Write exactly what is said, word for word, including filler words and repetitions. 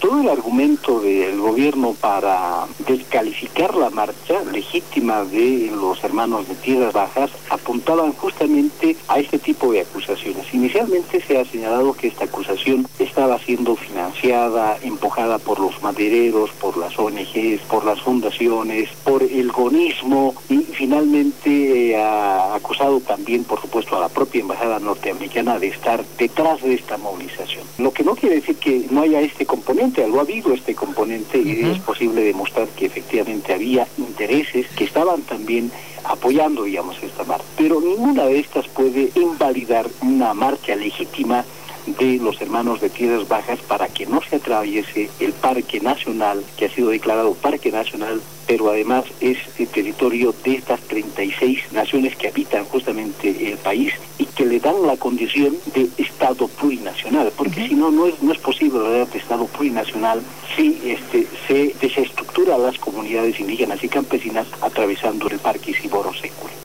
todo el argumento del gobierno para descalificar la marcha legítima de los hermanos de Tierras Bajas apuntaban justamente a este tipo de acusaciones. Inicialmente se ha señalado que esta acusación estaba siendo financiada, empujada por los madereros, por las O N Ges, por las fundaciones, por el gonismo, y finalmente eh, ha acusado también, por supuesto, a la propia embajada norteamericana de estar detrás de esta movilización. Lo que no quiere decir que no haya este componente, lo ha habido este componente, y uh-huh. es posible demostrar que efectivamente había intereses que estaban también apoyando, digamos, esta marcha. Pero ninguna de estas puede invalidar una marcha legítima de los hermanos de Tierras Bajas para que no se atraviese el Parque Nacional, que ha sido declarado Parque Nacional, pero además es el territorio de estas treinta y seis naciones que habitan justamente el país y que le dan la condición de Estado plurinacional, porque uh-huh. si no, no es, no es posible hablar de Estado plurinacional si este, se desestructura a las comunidades indígenas y campesinas atravesando el Parque Isiboro Securi.